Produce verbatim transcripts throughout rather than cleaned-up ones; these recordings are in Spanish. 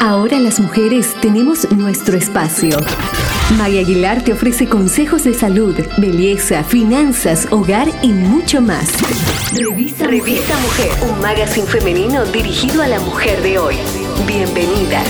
Ahora las mujeres tenemos nuestro espacio. Maya Aguilar te ofrece consejos de salud, belleza, finanzas, hogar y mucho más. Revista, Revista Mujer, un magazine femenino dirigido a la mujer de hoy. Bienvenidas.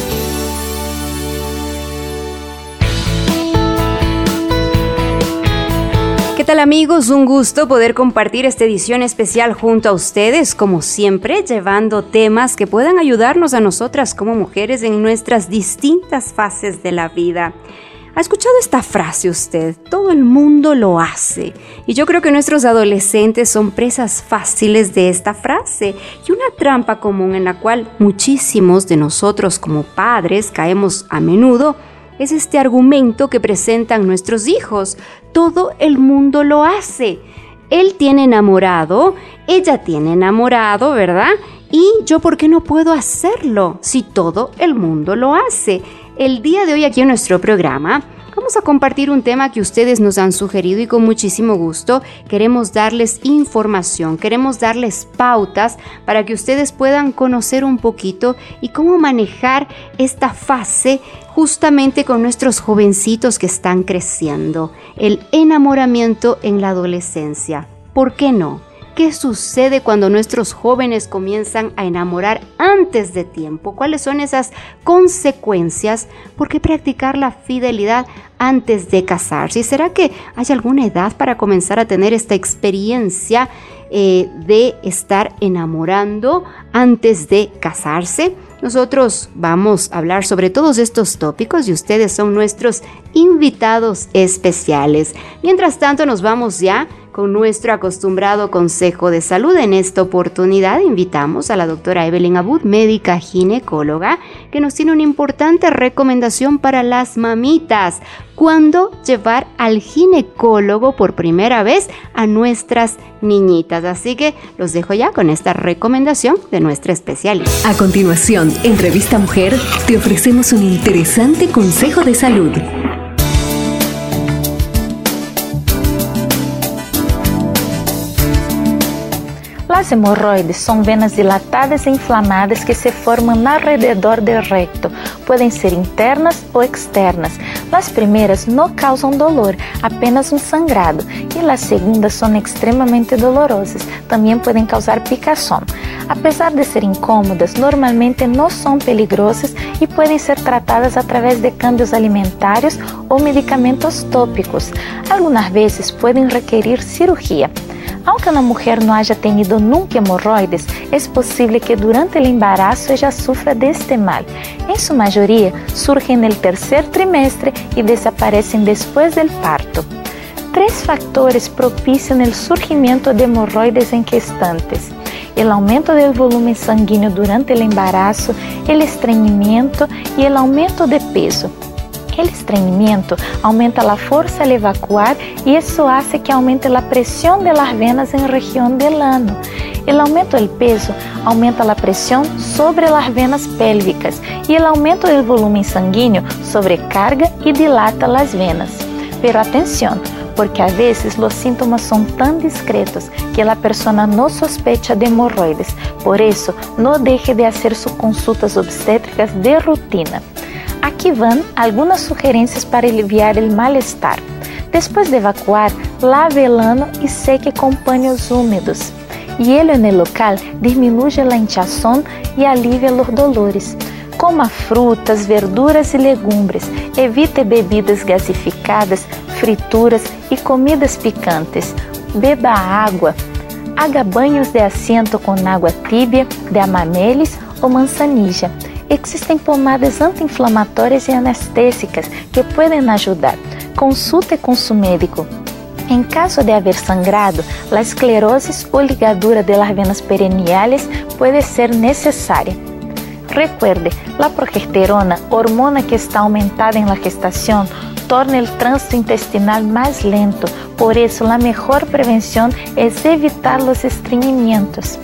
¿Qué tal, amigos? Un gusto poder compartir esta edición especial junto a ustedes, como siempre, llevando temas que puedan ayudarnos a nosotras como mujeres en nuestras distintas fases de la vida. ¿Ha escuchado esta frase usted? Todo el mundo lo hace. Y yo creo que nuestros adolescentes son presas fáciles de esta frase y una trampa común en la cual muchísimos de nosotros como padres caemos a menudo es este argumento que presentan nuestros hijos. Todo el mundo lo hace. Él tiene enamorado, ella tiene enamorado, ¿verdad? Y yo, ¿por qué no puedo hacerlo si todo el mundo lo hace? El día de hoy aquí en nuestro programa vamos a compartir un tema que ustedes nos han sugerido y con muchísimo gusto queremos darles información, queremos darles pautas para que ustedes puedan conocer un poquito y cómo manejar esta fase justamente con nuestros jovencitos que están creciendo. El enamoramiento en la adolescencia. ¿Por qué no? ¿Qué sucede cuando nuestros jóvenes comienzan a enamorar antes de tiempo? ¿Cuáles son esas consecuencias? ¿Por qué practicar la fidelidad antes de casarse? ¿Y será que hay alguna edad para comenzar a tener esta experiencia eh, de estar enamorando antes de casarse? Nosotros vamos a hablar sobre todos estos tópicos y ustedes son nuestros invitados especiales. Mientras tanto, nos vamos ya con nuestro acostumbrado consejo de salud. En esta oportunidad invitamos a la doctora Evelyn Abud, médica ginecóloga, que nos tiene una importante recomendación para las mamitas. ¿Cuándo llevar al ginecólogo por primera vez a nuestras niñitas? Así que los dejo ya con esta recomendación de nuestra especialista. A continuación, en Revista Mujer, te ofrecemos un interesante consejo de salud. Las hemorroides son venas dilatadas e inflamadas que se forman alrededor del recto. Pueden ser internas o externas. Las primeras no causan dolor, apenas un sangrado, y las segundas son extremadamente dolorosas. También pueden causar picazón. A pesar de ser incómodas, normalmente no son peligrosas y pueden ser tratadas a través de cambios alimentarios o medicamentos tópicos. Algunas veces pueden requerir cirugía. Aunque una mujer no haya tenido nunca hemorroides, es posible que durante el embarazo ella sufra de este mal. En su mayoría, surgen en el tercer trimestre y desaparecen después del parto. Tres factores propician el surgimiento de hemorroides en gestantes: el aumento del volumen sanguíneo durante el embarazo, el estreñimiento y el aumento de peso. El estreñimiento aumenta la fuerza al evacuar y eso hace que aumente la presión de las venas en la región del ano. El aumento del peso aumenta la presión sobre las venas pélvicas y el aumento del volumen sanguíneo sobrecarga y dilata las venas. Pero atención, porque a veces los síntomas son tan discretos que la persona no sospecha de hemorroides. Por eso, no deje de hacer sus consultas obstétricas de rutina. Aquí van algunas sugerencias para aliviar el malestar. Después de evacuar, lave el ano y seque con paños húmedos. Hielo en el local disminuye la hinchazón y alivia los dolores. Coma frutas, verduras y legumbres. Evite bebidas gasificadas, frituras y comidas picantes. Beba agua. Haga baños de asiento con agua tibia, de amamelis o manzanilla. Existen pomadas anti-inflamatórias e anestésicas que pueden ayudar. Consulte con su médico. En caso de haber sangrado, la esclerosis o ligadura de las venas perineales puede ser necesaria. Recuerde, la progesterona, hormona que está aumentada en la gestación, torna el tránsito intestinal más lento. Por eso, la mejor prevención es evitar los estreñimientos.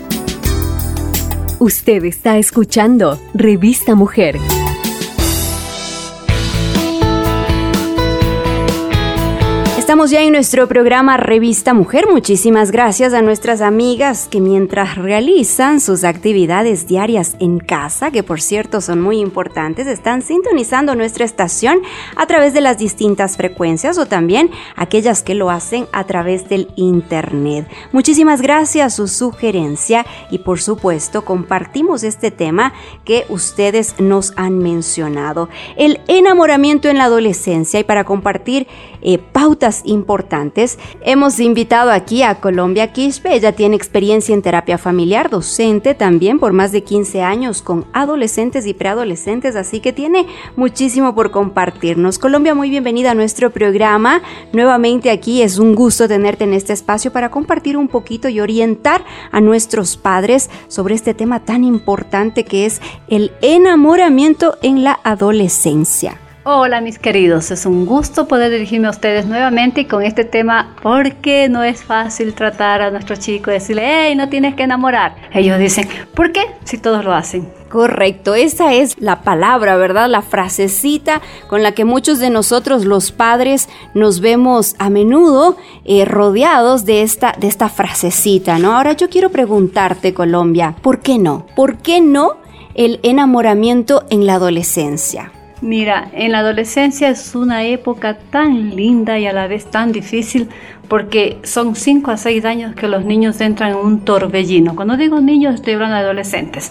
Usted está escuchando Revista Mujer. Estamos Estamos ya en nuestro programa Revista Mujer. Muchísimas gracias a nuestras amigas que mientras realizan sus actividades diarias en casa, que por cierto son muy importantes, están sintonizando nuestra estación a través de las distintas frecuencias o también aquellas que lo hacen a través del internet. Muchísimas gracias su sugerencia y por supuesto compartimos este tema que ustedes nos han mencionado. El enamoramiento en la adolescencia, y para compartir eh, pautas importantes, hemos invitado aquí a Colombia Quispe. Ella tiene experiencia en terapia familiar, docente también por más de quince años con adolescentes y preadolescentes, así que tiene muchísimo por compartirnos. Colombia, muy bienvenida a nuestro programa. Nuevamente aquí es un gusto tenerte en este espacio para compartir un poquito y orientar a nuestros padres sobre este tema tan importante que es el enamoramiento en la adolescencia. Hola mis queridos, es un gusto poder dirigirme a ustedes nuevamente y con este tema, porque no es fácil tratar a nuestros chicos y decirle, hey, no tienes que enamorar. Ellos dicen, ¿por qué? Si todos lo hacen. Correcto, esa es la palabra, ¿verdad? La frasecita con la que muchos de nosotros los padres nos vemos a menudo eh, rodeados de esta, de esta frasecita, ¿no? Ahora yo quiero preguntarte, Colombia, ¿por qué no? ¿Por qué no el enamoramiento en la adolescencia? Mira, en la adolescencia es una época tan linda y a la vez tan difícil porque son cinco a seis años que los niños entran en un torbellino. Cuando digo niños estoy hablando de adolescentes.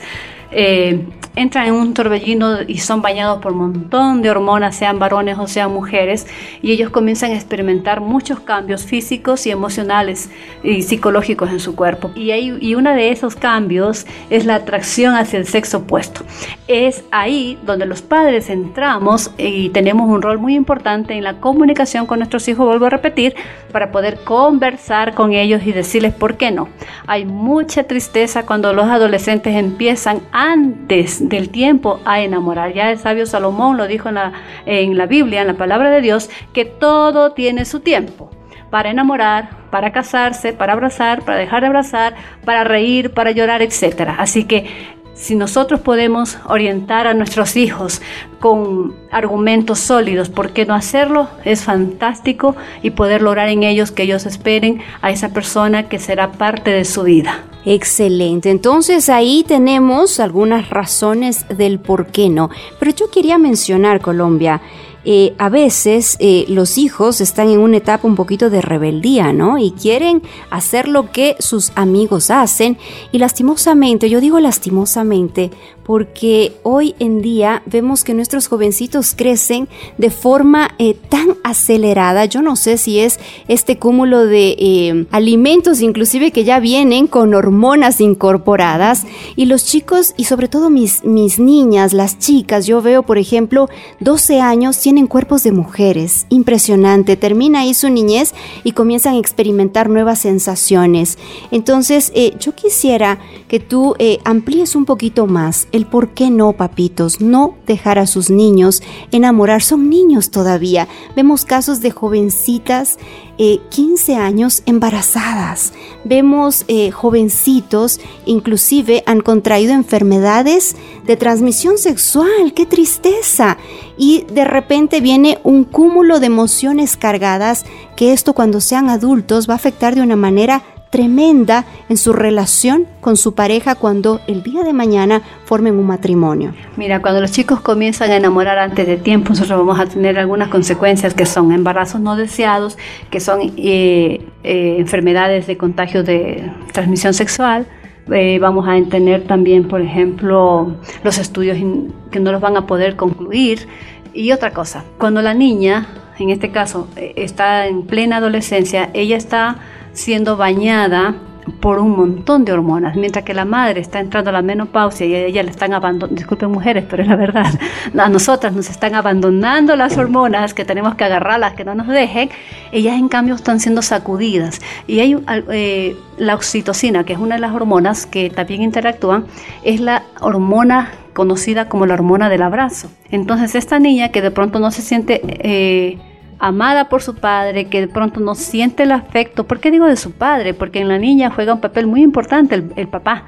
Eh, entran en un torbellino y son bañados por un montón de hormonas, sean varones o sean mujeres, y ellos comienzan a experimentar muchos cambios físicos y emocionales y psicológicos en su cuerpo. Y, hay, y uno de esos cambios es la atracción hacia el sexo opuesto. Es ahí donde los padres entramos y tenemos un rol muy importante en la comunicación con nuestros hijos, vuelvo a repetir, para poder conversar con ellos y decirles por qué no. Hay mucha tristeza cuando los adolescentes empiezan antes del tiempo a enamorar. Ya el sabio Salomón lo dijo en la, en la Biblia, en la palabra de Dios, que todo tiene su tiempo. Para enamorar, para casarse, para abrazar, para dejar de abrazar, para reír, para llorar, etcétera. Así que si nosotros podemos orientar a nuestros hijos con argumentos sólidos, ¿por qué no hacerlo? Es fantástico y poder lograr en ellos que ellos esperen a esa persona que será parte de su vida. Excelente, entonces ahí tenemos algunas razones del por qué no. Pero yo quería mencionar, Colombia, Eh, a veces eh, los hijos están en una etapa un poquito de rebeldía, ¿no? Y quieren hacer lo que sus amigos hacen y lastimosamente, yo digo lastimosamente, porque hoy en día vemos que nuestros jovencitos crecen de forma eh, tan acelerada. Yo no sé si es este cúmulo de eh, alimentos inclusive que ya vienen con hormonas incorporadas y los chicos y sobre todo mis, mis niñas, las chicas, yo veo por ejemplo doce años, tienen cuerpos de mujeres, impresionante, termina ahí su niñez y comienzan a experimentar nuevas sensaciones. Entonces eh, yo quisiera que tú eh, amplíes un poquito más el por qué no, papitos, no dejar a sus niños enamorar, son niños todavía. Vemos casos de jovencitas, eh, quince años embarazadas, vemos eh, jovencitos, inclusive han contraído enfermedades de transmisión sexual, qué tristeza, y de repente viene un cúmulo de emociones cargadas que esto cuando sean adultos va a afectar de una manera tremenda en su relación con su pareja cuando el día de mañana formen un matrimonio. Mira, cuando los chicos comienzan a enamorar antes de tiempo, nosotros vamos a tener algunas consecuencias que son embarazos no deseados, que son eh, eh, enfermedades de contagio de transmisión sexual. Eh, vamos a tener también, por ejemplo, los estudios in, que no los van a poder concluir. Y otra cosa, cuando la niña, en este caso, eh, está en plena adolescencia, ella está siendo bañada por un montón de hormonas, mientras que la madre está entrando a la menopausia y a ella le están abandonando, disculpen mujeres, pero es la verdad, a nosotras nos están abandonando las hormonas, que tenemos que agarrarlas, que no nos dejen, ellas en cambio están siendo sacudidas. Y hay eh, la oxitocina, que es una de las hormonas que también interactúan, es la hormona conocida como la hormona del abrazo. Entonces esta niña que de pronto no se siente eh, amada por su padre, que de pronto no siente el afecto. ¿Por qué digo de su padre? Porque en la niña juega un papel muy importante el, el papá.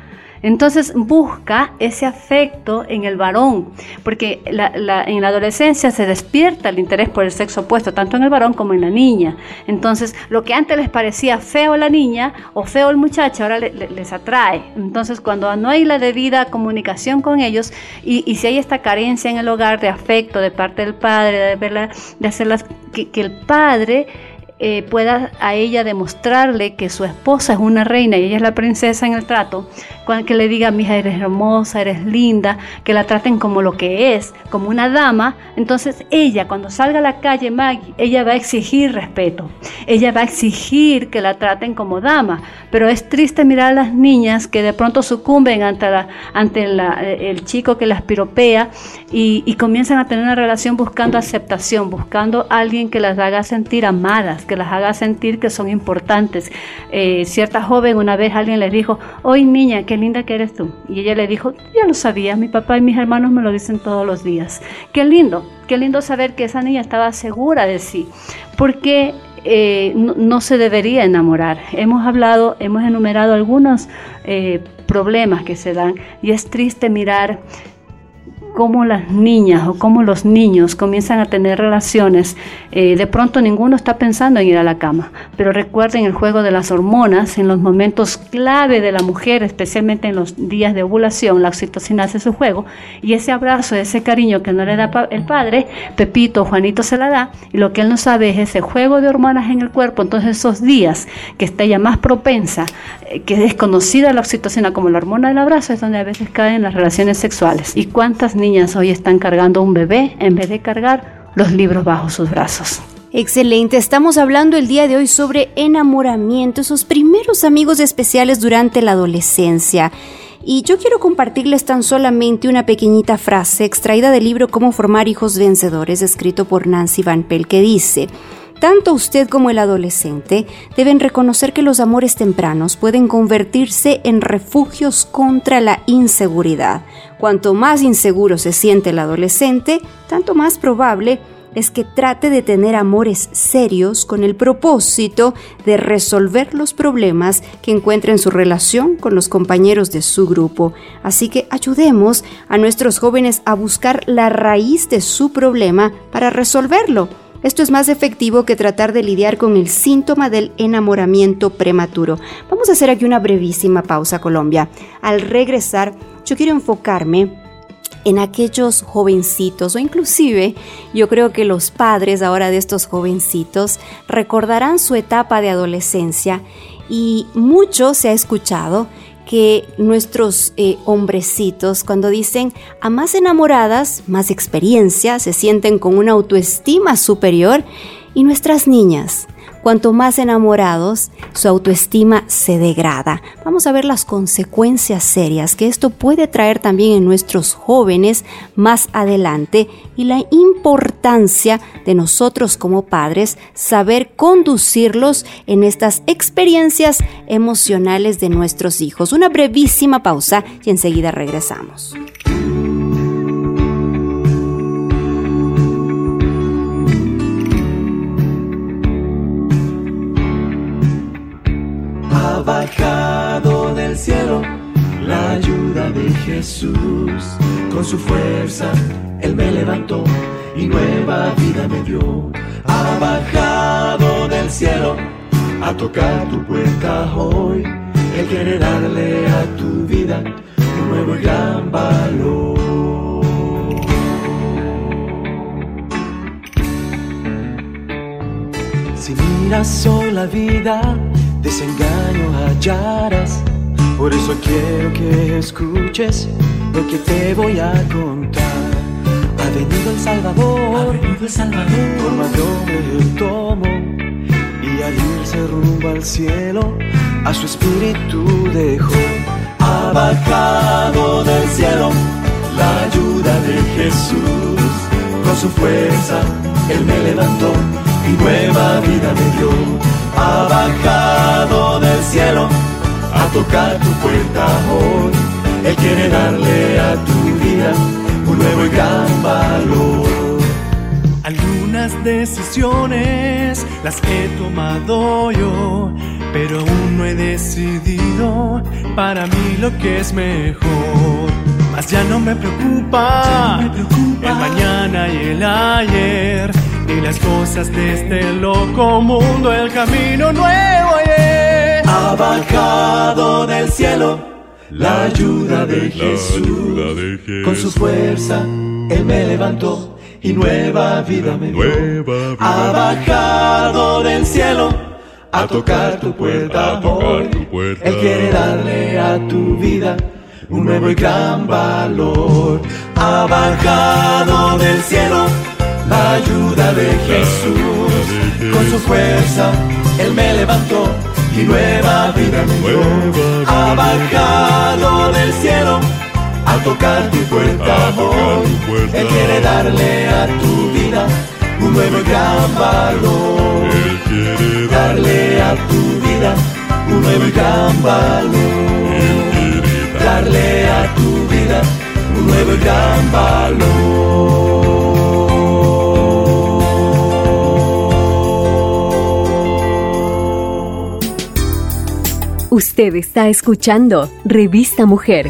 Entonces busca ese afecto en el varón, porque la, la, en la adolescencia se despierta el interés por el sexo opuesto, tanto en el varón como en la niña. Entonces lo que antes les parecía feo a la niña o feo al muchacho, ahora le, le, les atrae. Entonces cuando no hay la debida comunicación con ellos y, y si hay esta carencia en el hogar de afecto de parte del padre, de, verla, de hacerlas, que, que el padre eh, pueda a ella demostrarle que su esposa es una reina y ella es la princesa en el trato, que le diga, mija, eres hermosa, eres linda, que la traten como lo que es, como una dama. Entonces ella, cuando salga a la calle, Maggie, ella va a exigir respeto, ella va a exigir que la traten como dama. Pero es triste mirar a las niñas que de pronto sucumben ante, la, ante la, el chico que las piropea y, y comienzan a tener una relación buscando aceptación, buscando a alguien que las haga sentir amadas, que las haga sentir que son importantes. Eh, cierta joven una vez alguien les dijo, oye niña, qué linda que eres tú. Y ella le dijo, ya lo sabía, mi papá y mis hermanos me lo dicen todos los días. Qué lindo, qué lindo saber que esa niña estaba segura de sí, porque eh, no, no se debería enamorar. Hemos hablado, hemos enumerado algunos eh, problemas que se dan y es triste mirar cómo las niñas o cómo los niños comienzan a tener relaciones. Eh, de pronto ninguno está pensando en ir a la cama, pero recuerden el juego de las hormonas en los momentos clave de la mujer, especialmente en los días de ovulación. La oxitocina hace su juego y ese abrazo, ese cariño que no le da pa- el padre, Pepito, Juanito se la da, y lo que él no sabe es ese juego de hormonas en el cuerpo. Entonces esos días que está ella más propensa, eh, que es conocida la oxitocina como la hormona del abrazo, es donde a veces caen las relaciones sexuales. ¿Y cuántas niñas niñas hoy están cargando un bebé en vez de cargar los libros bajo sus brazos? Excelente, estamos hablando el día de hoy sobre enamoramiento, esos primeros amigos especiales durante la adolescencia. Y yo quiero compartirles tan solamente una pequeñita frase extraída del libro Cómo formar hijos vencedores, escrito por Nancy Van Pelt, que dice: tanto usted como el adolescente deben reconocer que los amores tempranos pueden convertirse en refugios contra la inseguridad. Cuanto más inseguro se siente el adolescente, tanto más probable es que trate de tener amores serios con el propósito de resolver los problemas que encuentra en su relación con los compañeros de su grupo. Así que ayudemos a nuestros jóvenes a buscar la raíz de su problema para resolverlo. Esto es más efectivo que tratar de lidiar con el síntoma del enamoramiento prematuro. Vamos a hacer aquí una brevísima pausa, Colombia. Al regresar, yo quiero enfocarme en aquellos jovencitos, o inclusive yo creo que los padres ahora de estos jovencitos recordarán su etapa de adolescencia, y mucho se ha escuchado que nuestros eh, hombrecitos, cuando dicen a más enamoradas, más experiencia, se sienten con una autoestima superior, y nuestras niñas, cuanto más enamorados, su autoestima se degrada. Vamos a ver las consecuencias serias que esto puede traer también en nuestros jóvenes más adelante, y la importancia de nosotros como padres saber conducirlos en estas experiencias emocionales de nuestros hijos. Una brevísima pausa y enseguida regresamos. Ha bajado del cielo la ayuda de Jesús. Con su fuerza Él me levantó y nueva vida me dio. Ha bajado del cielo a tocar tu puerta hoy. Él quiere darle a tu vida un nuevo y gran valor. Si miras hoy la vida, desengaño hallarás. Por eso quiero que escuches lo que te voy a contar. Ha venido el Salvador, ha venido el Salvador, forma de hombre el tomo, y al irse rumbo al cielo, a su espíritu dejó. Ha bajado del cielo la ayuda de Jesús. Con su fuerza Él me levantó y nueva vida me dio. Ha bajado del cielo a tocar tu puerta hoy. Él quiere darle a tu vida un nuevo y gran valor. Algunas decisiones las he tomado yo, pero aún no he decidido para mí lo que es mejor. Mas ya no me preocupa, no me preocupa el mañana y el ayer, ni las cosas de este loco mundo, el camino nuevo ayer. Ha bajado del cielo la ayuda de Jesús, con su fuerza Él me levantó y nueva vida me dio. Ha bajado del cielo a tocar tu puerta hoy. Él quiere darle a tu vida un nuevo y gran valor. Ha bajado del cielo la ayuda de Jesús, con su fuerza Él me levantó y nueva vida me dio. Ha bajado del cielo a tocar tu puerta hoy. Él quiere darle a tu vida un nuevo y gran valor. Él quiere darle a tu vida un nuevo y gran valor. Darle a tu vida un nuevo y gran valor. Usted está escuchando Revista Mujer.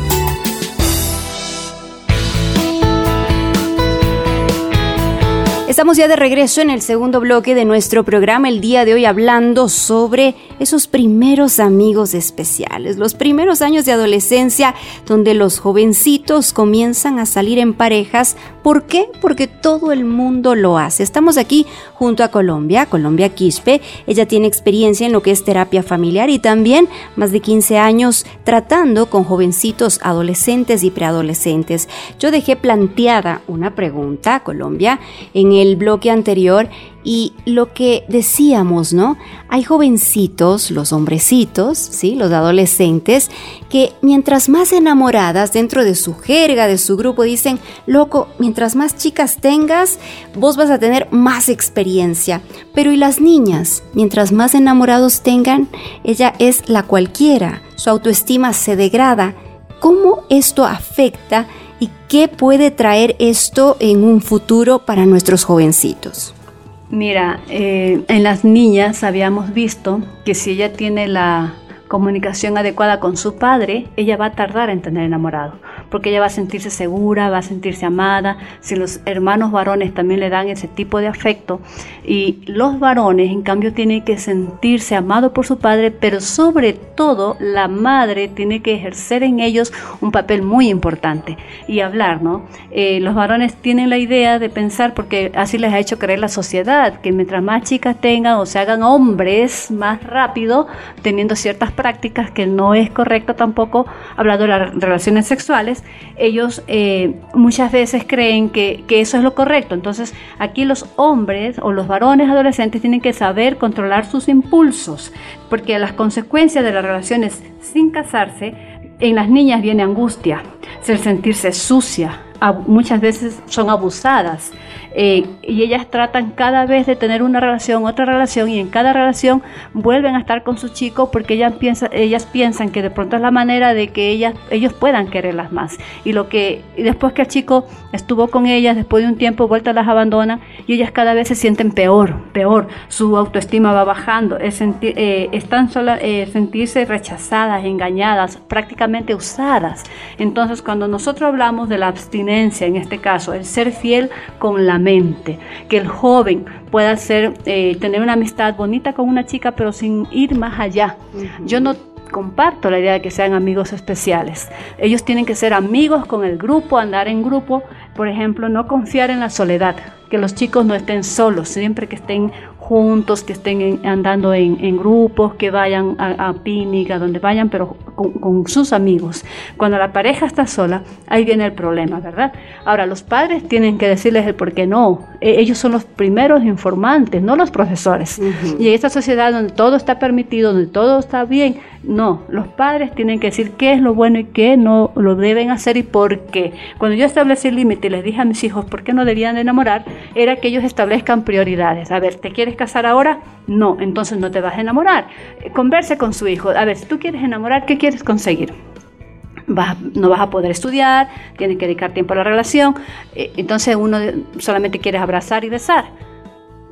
Estamos ya de regreso en el segundo bloque de nuestro programa el día de hoy, hablando sobre esos primeros amigos especiales, los primeros años de adolescencia donde los jovencitos comienzan a salir en parejas. ¿Por qué? Porque todo el mundo lo hace. Estamos aquí junto a Colombia, Colombia Quispe. Ella tiene experiencia en lo que es terapia familiar y también más de quince años tratando con jovencitos adolescentes y preadolescentes. Yo dejé planteada una pregunta, Colombia, en el el bloque anterior, y lo que decíamos, ¿no? Hay jovencitos, los hombrecitos, ¿sí? Los adolescentes, que mientras más enamoradas dentro de su jerga, de su grupo, dicen, loco, mientras más chicas tengas, vos vas a tener más experiencia. Pero ¿y las niñas? Mientras más enamorados tengan, ella es la cualquiera, su autoestima se degrada. ¿Cómo esto afecta y qué puede traer esto en un futuro para nuestros jovencitos? Mira, eh, en las niñas habíamos visto que si ella tiene la comunicación adecuada con su padre, ella va a tardar en tener enamorado, porque ella va a sentirse segura, va a sentirse amada. Si los hermanos varones también le dan ese tipo de afecto, y los varones en cambio tienen que sentirse amados por su padre, pero sobre todo la madre tiene que ejercer en ellos un papel muy importante y hablar, ¿no? Eh, los varones tienen la idea de pensar, porque así les ha hecho creer la sociedad, que mientras más chicas tengan o se hagan hombres más rápido, teniendo ciertas prácticas que no es correcto tampoco, hablando de las relaciones sexuales, ellos eh, muchas veces creen que, que eso es lo correcto. Entonces aquí los hombres o los varones adolescentes tienen que saber controlar sus impulsos, porque las consecuencias de las relaciones sin casarse, en las niñas viene angustia, el sentirse sucia, muchas veces son abusadas, eh, y ellas tratan cada vez de tener una relación, otra relación, y en cada relación vuelven a estar con su chico, porque ellas piensan, ellas piensan que de pronto es la manera de que ellas, ellos puedan quererlas más, y lo que y después que el chico estuvo con ellas, después de un tiempo vuelta las abandonan, y ellas cada vez se sienten peor, peor, su autoestima va bajando, es sentir, eh, están sola, eh, sentirse rechazadas, engañadas, prácticamente usadas. Entonces cuando nosotros hablamos de la abstinencia, en este caso, el ser fiel con la mente, que el joven pueda ser, eh, tener una amistad bonita con una chica, pero sin ir más allá. Uh-huh. Yo no comparto la idea de que sean amigos especiales. Ellos tienen que ser amigos con el grupo, andar en grupo. Por ejemplo, no confiar en la soledad, que los chicos no estén solos, siempre que estén juntos, que estén en, andando en, en grupos, que vayan a, a picnic, a donde vayan, pero con, con sus amigos. Cuando la pareja está sola, ahí viene el problema, ¿verdad? Ahora, los padres tienen que decirles el por qué no. E- ellos son los primeros informantes, no los profesores. Uh-huh. Y en esta sociedad donde todo está permitido, donde todo está bien, no, los padres tienen que decir qué es lo bueno y qué no lo deben hacer y por qué. Cuando yo establecí el límite y les dije a mis hijos por qué no debían de enamorar, era que ellos establezcan prioridades. A ver, ¿te quieres casar ahora? No, entonces no te vas a enamorar. Eh, converse con su hijo. A ver, si tú quieres enamorar, ¿qué quieres conseguir? Vas, no vas a poder estudiar, tienes que dedicar tiempo a la relación, eh, entonces uno solamente quiere abrazar y besar.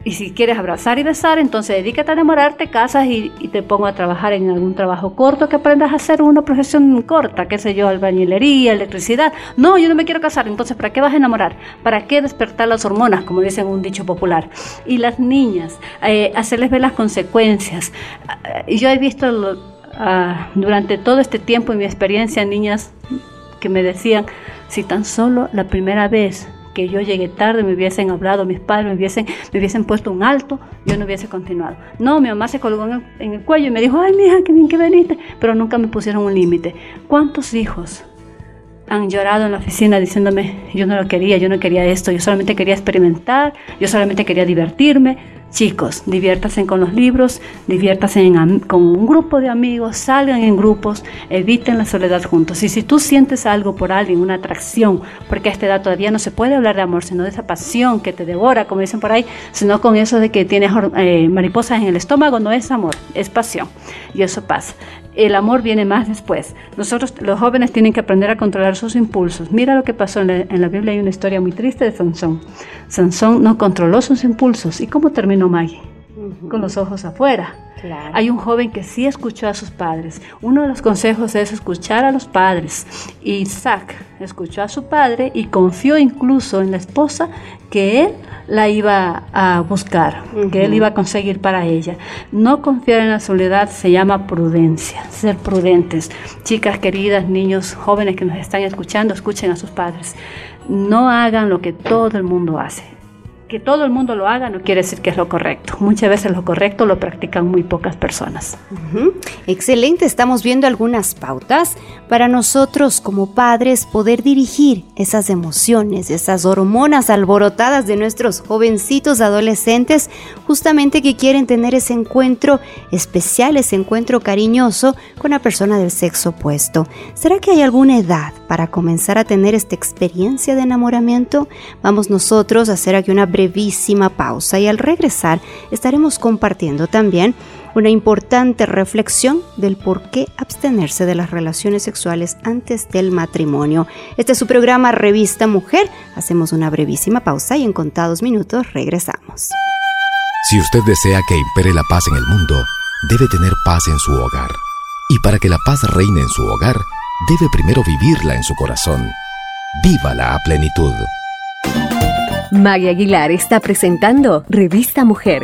Y si quieres abrazar y besar, entonces dedícate a enamorar, te casas y, y te pongo a trabajar en algún trabajo corto que aprendas a hacer una profesión corta, qué sé yo, albañilería, electricidad. No, yo no me quiero casar, entonces ¿para qué vas a enamorar? ¿Para qué despertar las hormonas, como dicen un dicho popular? Y las niñas, eh, hacerles ver las consecuencias. Uh, yo he visto lo, uh, durante todo este tiempo en mi experiencia niñas que me decían, si tan solo la primera vez que yo llegué tarde, me hubiesen hablado, mis padres me hubiesen, me hubiesen puesto un alto, yo no hubiese continuado. No, mi mamá se colgó en el, en el cuello y me dijo, ay, mija, qué bien que veniste, pero nunca me pusieron un límite. ¿Cuántos hijos han llorado en la oficina diciéndome, yo no lo quería, yo no quería esto, yo solamente quería experimentar, yo solamente quería divertirme? Chicos, diviértanse con los libros, diviértanse en, con un grupo de amigos, salgan en grupos, eviten la soledad juntos. Y si tú sientes algo por alguien, una atracción, porque a esta edad todavía no se puede hablar de amor, sino de esa pasión que te devora, como dicen por ahí, sino con eso de que tienes eh, mariposas en el estómago, no es amor, es pasión. Y eso pasa. El amor viene más después. Nosotros, los jóvenes, tienen que aprender a controlar sus impulsos. Mira lo que pasó en la, en la Biblia, hay una historia muy triste de Sansón. Sansón no controló sus impulsos. ¿Y cómo terminó Maggie? Uh-huh. Con los ojos afuera. Claro. Hay un joven que sí escuchó a sus padres. Uno de los consejos es escuchar a los padres. Isaac escuchó a su padre y confió incluso en la esposa que él la iba a buscar, uh-huh. que él iba a conseguir para ella. No confiar en la soledad se llama prudencia, ser prudentes. Chicas queridas, niños, jóvenes que nos están escuchando, escuchen a sus padres. No hagan lo que todo el mundo hace. Que todo el mundo lo haga no quiere decir que es lo correcto. Muchas veces lo correcto lo practican muy pocas personas. Uh-huh. Excelente, estamos viendo algunas pautas para nosotros como padres poder dirigir esas emociones, esas hormonas alborotadas de nuestros jovencitos adolescentes, justamente que quieren tener ese encuentro especial, ese encuentro cariñoso con una persona del sexo opuesto. ¿Será que hay alguna edad para comenzar a tener esta experiencia de enamoramiento? Vamos nosotros a hacer aquí una brevísima pausa y al regresar estaremos compartiendo también una importante reflexión del por qué abstenerse de las relaciones sexuales antes del matrimonio. Este es su programa Revista Mujer. Hacemos una brevísima pausa y en contados minutos regresamos. Si usted desea que impere la paz en el mundo, debe tener paz en su hogar. Y para que la paz reine en su hogar, debe primero vivirla en su corazón. Vívala a plenitud. Maggie Aguilar está presentando Revista Mujer.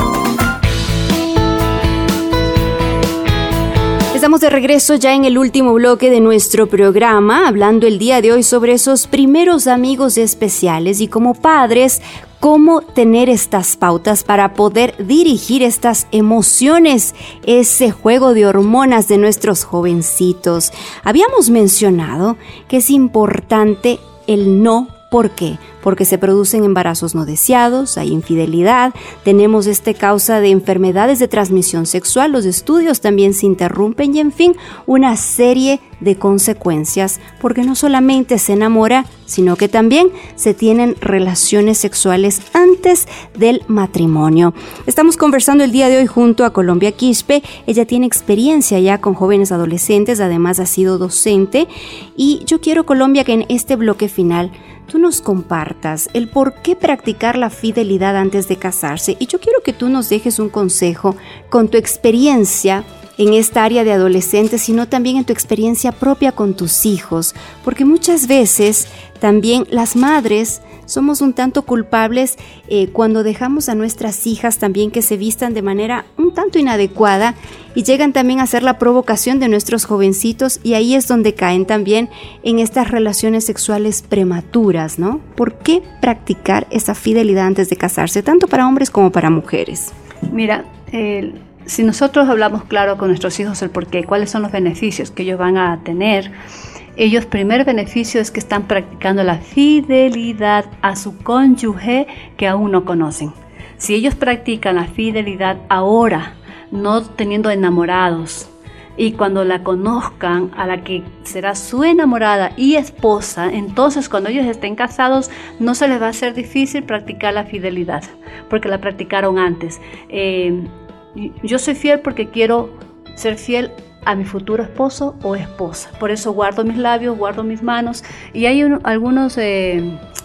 Estamos de regreso ya en el último bloque de nuestro programa, hablando el día de hoy sobre esos primeros amigos especiales y como padres, cómo tener estas pautas para poder dirigir estas emociones, ese juego de hormonas de nuestros jovencitos. Habíamos mencionado que es importante el no. ¿Por qué? Porque se producen embarazos no deseados, hay infidelidad, tenemos esta causa de enfermedades de transmisión sexual, los estudios también se interrumpen y en fin, una serie de consecuencias, porque no solamente se enamora, sino que también se tienen relaciones sexuales antes del matrimonio. Estamos conversando el día de hoy junto a Colombia Quispe. Ella tiene experiencia ya con jóvenes adolescentes, además ha sido docente y yo quiero, Colombia, que en este bloque final tú nos compartas el por qué practicar la fidelidad antes de casarse. Y yo quiero que tú nos dejes un consejo con tu experiencia en esta área de adolescentes, sino también en tu experiencia propia con tus hijos. Porque muchas veces también las madres somos un tanto culpables eh, cuando dejamos a nuestras hijas también que se vistan de manera un tanto inadecuada y llegan también a ser la provocación de nuestros jovencitos y ahí es donde caen también en estas relaciones sexuales prematuras, ¿no? ¿Por qué practicar esa fidelidad antes de casarse, tanto para hombres como para mujeres? Mira, eh, si nosotros hablamos claro con nuestros hijos el por qué, cuáles son los beneficios que ellos van a tener, ellos, primer beneficio es que están practicando la fidelidad a su cónyuge que aún no conocen. Si ellos practican la fidelidad ahora, no teniendo enamorados, y cuando la conozcan, a la que será su enamorada y esposa, entonces cuando ellos estén casados, no se les va a hacer difícil practicar la fidelidad, porque la practicaron antes. Eh, yo soy fiel porque quiero ser fiel a mi futuro esposo o esposa. Por eso guardo mis labios, guardo mis manos. Y hay un, algunos eh,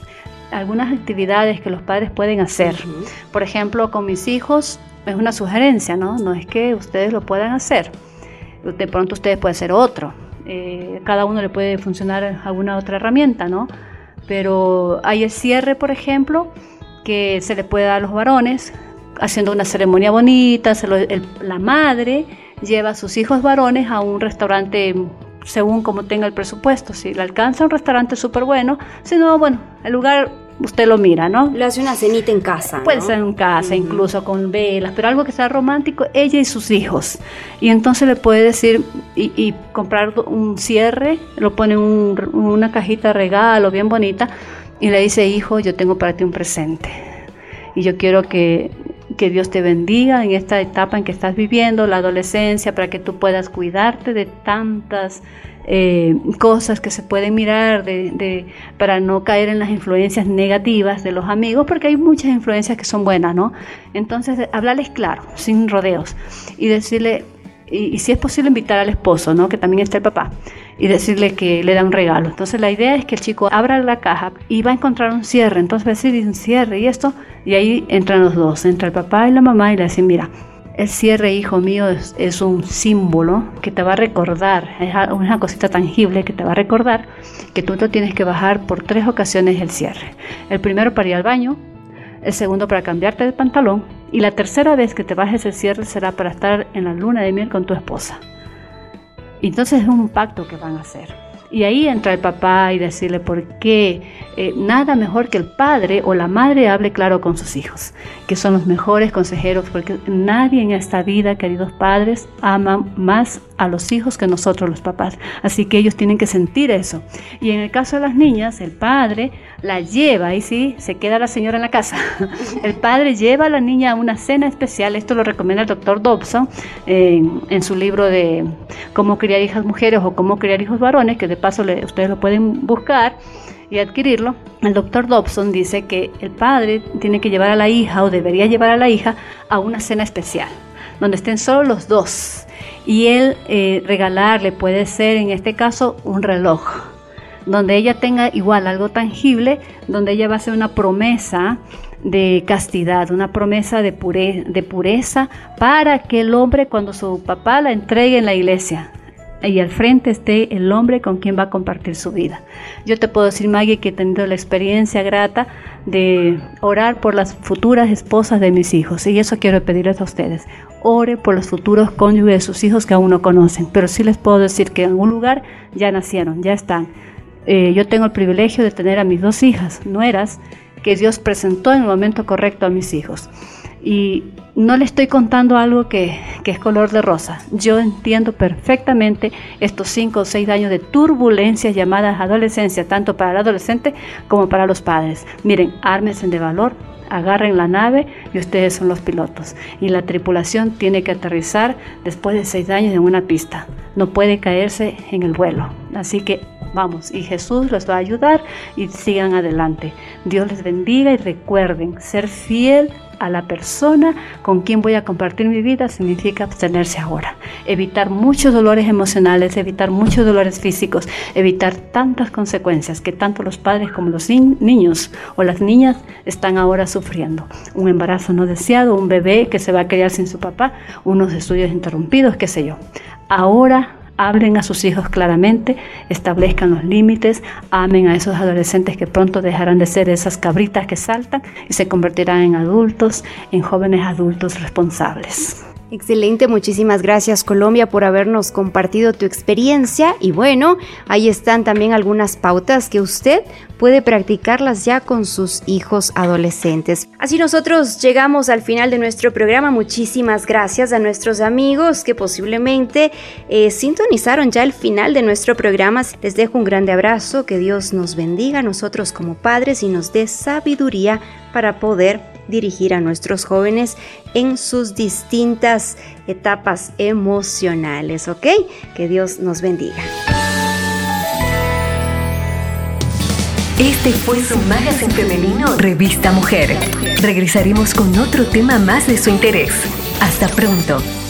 algunas actividades que los padres pueden hacer. Uh-huh. Por ejemplo, con mis hijos, es una sugerencia, ¿no? No es que ustedes lo puedan hacer. De pronto ustedes pueden hacer otro. Eh, cada uno le puede funcionar alguna otra herramienta, ¿no? Pero hay el cierre, por ejemplo, que se le puede dar a los varones, haciendo una ceremonia bonita. Se lo, el, la madre lleva a sus hijos varones a un restaurante según como tenga el presupuesto. Si le alcanza un restaurante súper bueno, si no, bueno, el lugar usted lo mira, ¿no? Le hace una cenita en casa, Puede ¿no? ser en casa, uh-huh. incluso con velas, pero algo que sea romántico, ella y sus hijos. Y entonces le puede decir, y, y comprar un cierre, lo pone en un, una cajita de regalo bien bonita, y le dice, hijo, yo tengo para ti un presente. Y yo quiero que, que Dios te bendiga en esta etapa en que estás viviendo, la adolescencia, para que tú puedas cuidarte de tantas eh, cosas que se pueden mirar, de, de, para no caer en las influencias negativas de los amigos, porque hay muchas influencias que son buenas, ¿no? Entonces, hablarles claro, sin rodeos, y decirle, y, y si es posible invitar al esposo, ¿no? Que también está el papá, y decirle que le da un regalo. Entonces la idea es que el chico abra la caja y va a encontrar un cierre, entonces va a decir un cierre y esto, y ahí entran los dos, entra el papá y la mamá y le dicen, mira, el cierre, hijo mío, es, es un símbolo que te va a recordar, es una cosita tangible que te va a recordar que tú te tienes que bajar por tres ocasiones el cierre. El primero para ir al baño, el segundo para cambiarte de pantalón, y la tercera vez que te bajes el cierre será para estar en la luna de miel con tu esposa. Entonces es un pacto que van a hacer. Y ahí entra el papá y decirle por qué eh, nada mejor que el padre o la madre hable claro con sus hijos, que son los mejores consejeros, porque nadie en esta vida, queridos padres, ama más a los hijos que nosotros los papás. Así que ellos tienen que sentir eso. Y en el caso de las niñas, el padre la lleva, y sí, se queda la señora en la casa. El padre lleva a la niña a una cena especial. Esto lo recomienda el doctor Dobson eh, en su libro de Cómo criar hijas mujeres o Cómo criar hijos varones, que de paso le, ustedes lo pueden buscar y adquirirlo. El doctor Dobson dice que el padre tiene que llevar a la hija, o debería llevar a la hija, a una cena especial, donde estén solo los dos. Y él eh, regalarle, puede ser en este caso, un reloj, donde ella tenga igual algo tangible, donde ella va a hacer una promesa de castidad, una promesa de, pure, de pureza, para que el hombre, cuando su papá la entregue en la iglesia, y al frente esté el hombre con quien va a compartir su vida. Yo te puedo decir, Maggie, que he tenido la experiencia grata de orar por las futuras esposas de mis hijos, y eso quiero pedirles a ustedes. Ore por los futuros cónyuges de sus hijos que aún no conocen, pero sí les puedo decir que en algún lugar ya nacieron, ya están. Eh, yo tengo el privilegio de tener a mis dos hijas, nueras, que Dios presentó en el momento correcto a mis hijos. Y no le estoy contando algo que, que es color de rosa. Yo entiendo perfectamente estos cinco o seis años de turbulencias llamadas adolescencia, tanto para el adolescente como para los padres. Miren, ármense de valor, agarren la nave y ustedes son los pilotos. Y la tripulación tiene que aterrizar después de seis años en una pista. No puede caerse en el vuelo. Así que vamos, y Jesús los va a ayudar y sigan adelante. Dios les bendiga y recuerden, ser fiel a la persona con quien voy a compartir mi vida significa abstenerse ahora. Evitar muchos dolores emocionales, evitar muchos dolores físicos, evitar tantas consecuencias que tanto los padres como los ni- niños o las niñas están ahora sufriendo. Un embarazo no deseado, un bebé que se va a criar sin su papá, unos estudios interrumpidos, qué sé yo. Ahora hablen a sus hijos claramente, establezcan los límites, amen a esos adolescentes que pronto dejarán de ser esas cabritas que saltan y se convertirán en adultos, en jóvenes adultos responsables. Excelente, muchísimas gracias, Colombia, por habernos compartido tu experiencia. Y bueno, ahí están también algunas pautas que usted puede practicarlas ya con sus hijos adolescentes. Así nosotros llegamos al final de nuestro programa. Muchísimas gracias a nuestros amigos que posiblemente eh, sintonizaron ya el final de nuestro programa. Les dejo un grande abrazo, que Dios nos bendiga a nosotros como padres y nos dé sabiduría para poder dirigir a nuestros jóvenes en sus distintas etapas emocionales, ¿ok? Que Dios nos bendiga. Este fue su magazine femenino Revista Mujer. Regresaremos con otro tema más de su interés. Hasta pronto.